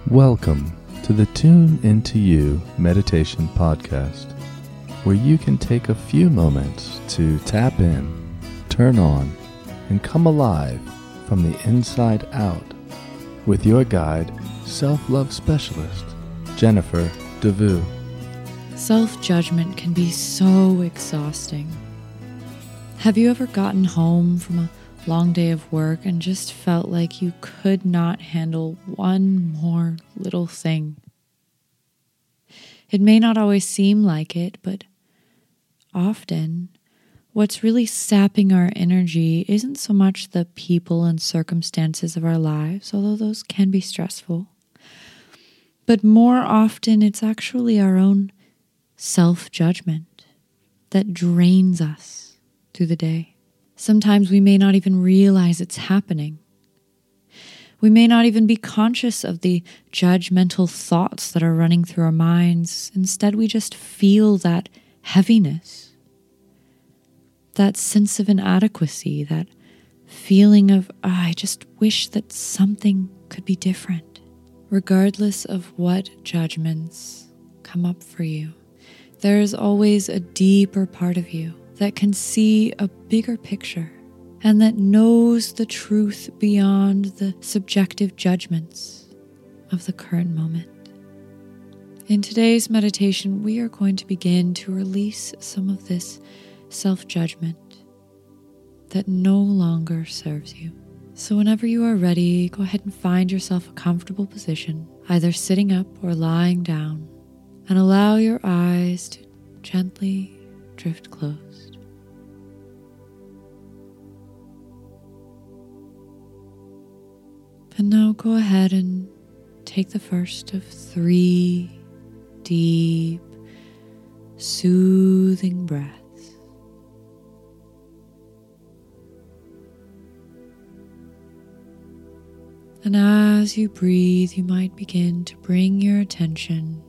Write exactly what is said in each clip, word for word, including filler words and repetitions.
Welcome to the Tune Into You Meditation Podcast, where you can take a few moments to tap in, turn on, and come alive from the inside out with your guide, self-love specialist, Jennifer DeVue. Self-judgment can be so exhausting. Have you ever gotten home from a long day of work and just felt like you could not handle one more little thing? It may not always seem like it, but often what's really sapping our energy isn't so much the people and circumstances of our lives, although those can be stressful, but more often it's actually our own self-judgment that drains us through the day. Sometimes we may not even realize it's happening. We may not even be conscious of the judgmental thoughts that are running through our minds. Instead, we just feel that heaviness, that sense of inadequacy, that feeling of, oh, I just wish that something could be different. Regardless of what judgments come up for you, there is always a deeper part of you that can see a bigger picture and that knows the truth beyond the subjective judgments of the current moment. In today's meditation, we are going to begin to release some of this self-judgment that no longer serves you. So whenever you are ready, go ahead and find yourself a comfortable position, either sitting up or lying down, and allow your eyes to gently drift closed. And now go ahead and take the first of three deep, soothing breaths. And as you breathe, you might begin to bring your attention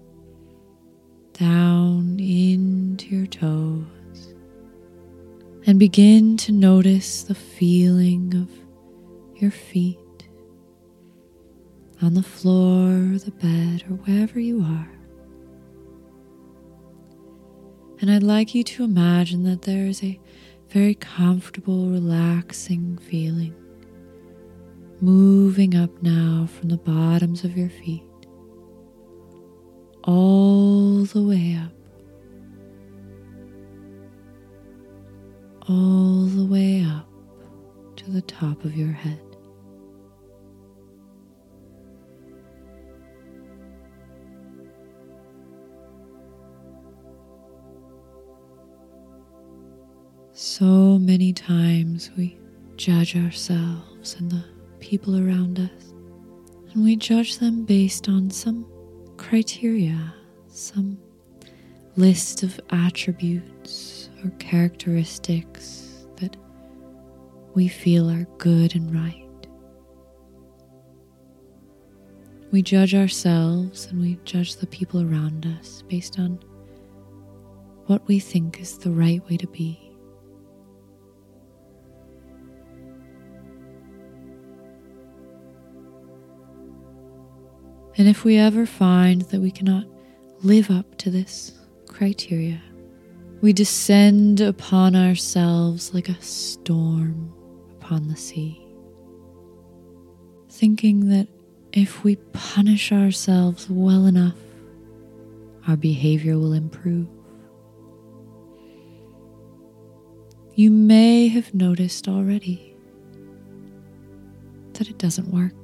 down into your toes and begin to notice the feeling of your feet on the floor or the bed or wherever you are. And I'd like you to imagine that there is a very comfortable, relaxing feeling moving up now from the bottoms of your feet all the way up, all the way up to the top of your head. So many times we judge ourselves and the people around us, and we judge them based on some criteria, some list of attributes or characteristics that we feel are good and right. We judge ourselves and we judge the people around us based on what we think is the right way to be. And if we ever find that we cannot live up to this criteria, we descend upon ourselves like a storm upon the sea, thinking that if we punish ourselves well enough, our behavior will improve. You may have noticed already that it doesn't work.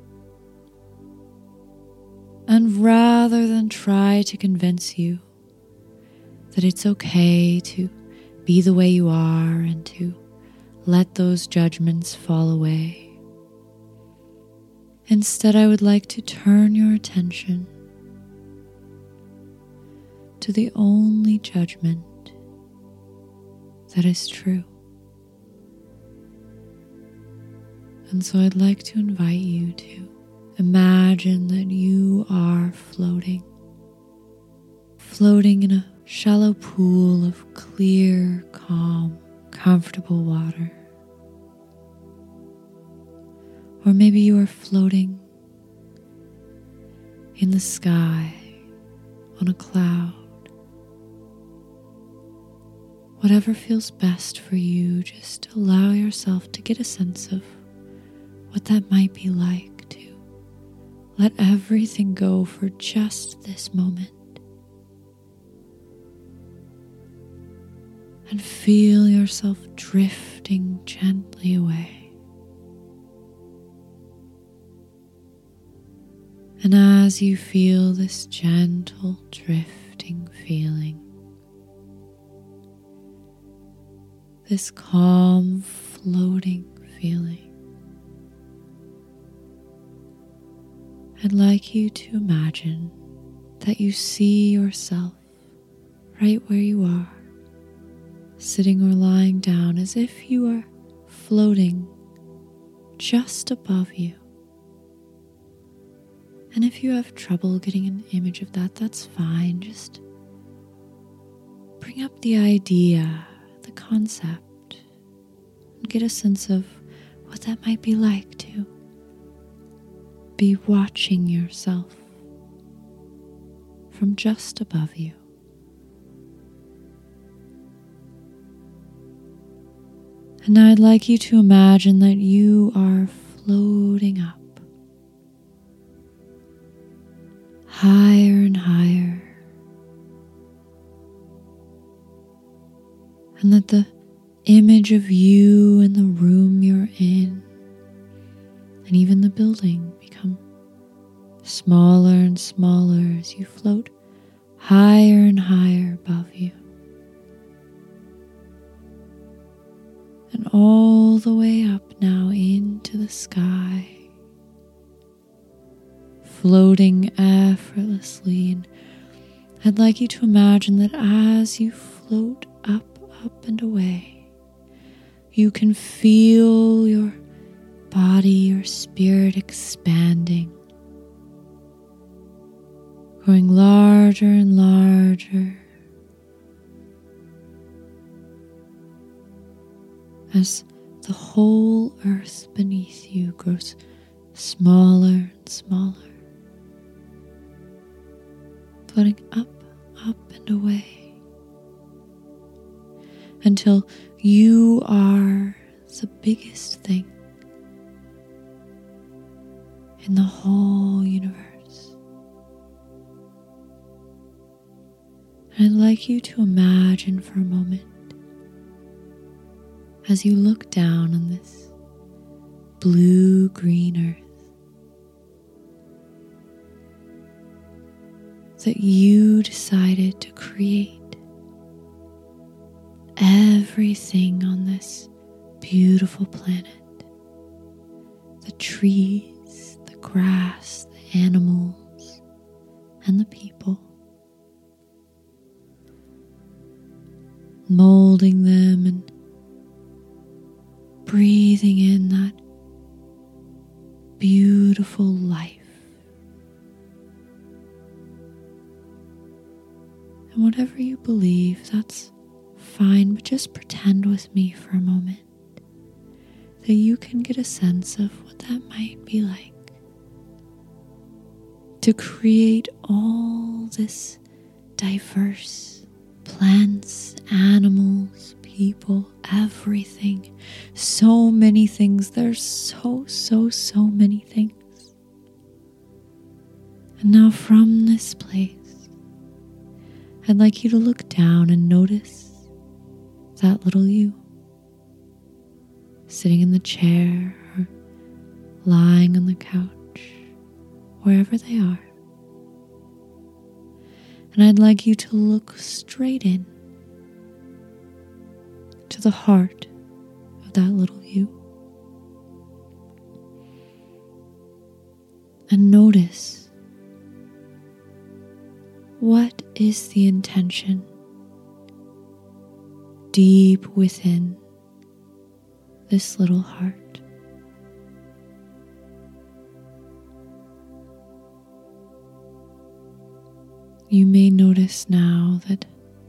And rather than try to convince you that it's okay to be the way you are and to let those judgments fall away, instead I would like to turn your attention to the only judgment that is true. And so I'd like to invite you to imagine that you are floating, floating in a shallow pool of clear, calm, comfortable water. Or maybe you are floating in the sky, on a cloud. Whatever feels best for you, just allow yourself to get a sense of what that might be like to let everything go for just this moment. And feel yourself drifting gently away. And as you feel this gentle drifting feeling, this calm floating feeling, I'd like you to imagine that you see yourself right where you are, sitting or lying down as if you are floating just above you. And if you have trouble getting an image of that, that's fine. Just bring up the idea, the concept, and get a sense of what that might be like to be watching yourself from just above you. And now I'd like you to imagine that you are floating up, higher and higher, and that the image of you in the room you're in, and even the building, become smaller and smaller as you float higher and higher above you. And all the way up now into the sky, floating effortlessly. And I'd like you to imagine that as you float up, up and away, you can feel your body, your spirit expanding, growing larger and larger, as the whole earth beneath you grows smaller and smaller, floating up, up and away, until you are the biggest thing in the whole universe. And I'd like you to imagine for a moment, as you look down on this blue-green earth, that you decided to create everything on this beautiful planet. The trees, the grass, the animals, and the people. Molding them and breathing in that beautiful life. And whatever you believe, that's fine, but just pretend with me for a moment that you can get a sense of what that might be like to create all this diverse plants, animals, people, everything, so many things. There's so, so, so many things. And now from this place, I'd like you to look down and notice that little you, sitting in the chair or lying on the couch, wherever they are. And I'd like you to look straight in to the heart of that little you. And notice, what is the intention deep within this little heart? You may notice now that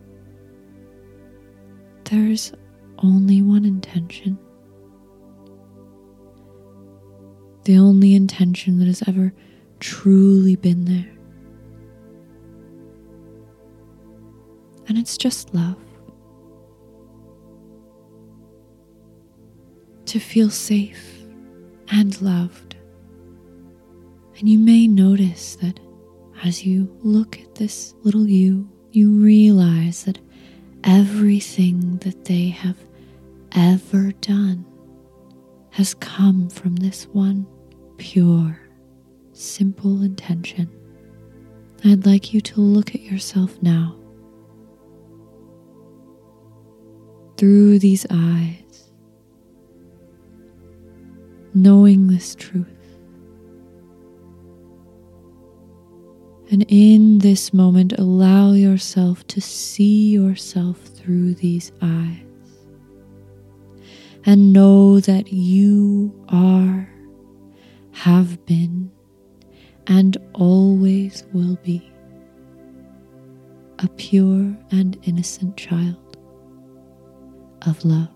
there's only one intention. The only intention that has ever truly been there. And it's just love. To feel safe and loved. And you may notice that as you look at this little you, you realize that everything that they have ever done has come from this one pure, simple intention. I'd like you to look at yourself now through these eyes, knowing this truth. And in this moment, allow yourself to see yourself through these eyes. And know that you are, have been, and always will be a pure and innocent child of love.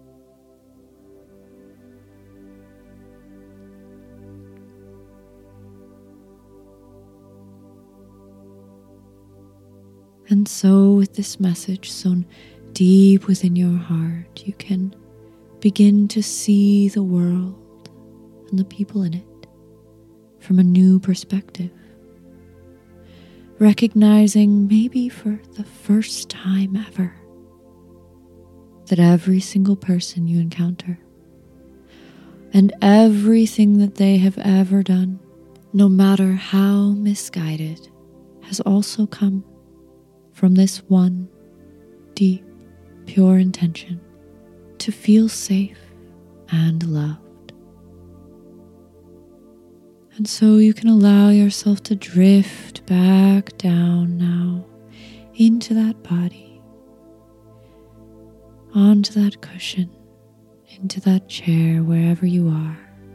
And so, with this message sewn deep within your heart, you can begin to see the world and the people in it from a new perspective. Recognizing, maybe for the first time ever, that every single person you encounter and everything that they have ever done, no matter how misguided, has also come from this one deep, pure intention to feel safe and loved. And so you can allow yourself to drift back down now into that body, onto that cushion, into that chair, wherever you are.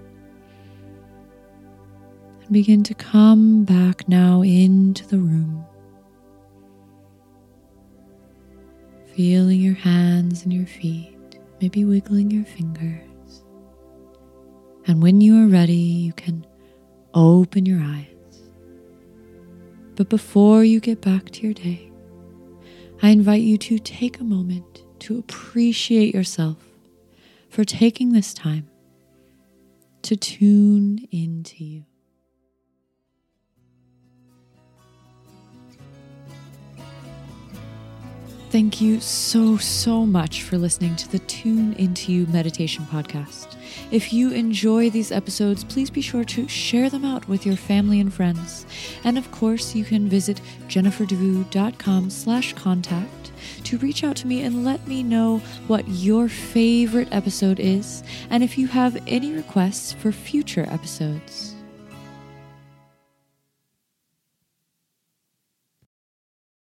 And begin to come back now into the room. Feeling your hands and your feet, maybe wiggling your fingers. And when you are ready, you can open your eyes. But before you get back to your day, I invite you to take a moment to appreciate yourself for taking this time to tune into you. Thank you so, so much for listening to the Tune Into You Meditation Podcast. If you enjoy these episodes, please be sure to share them out with your family and friends. And of course, you can visit jenniferdevoe.com slash contact to reach out to me and let me know what your favorite episode is, and if you have any requests for future episodes.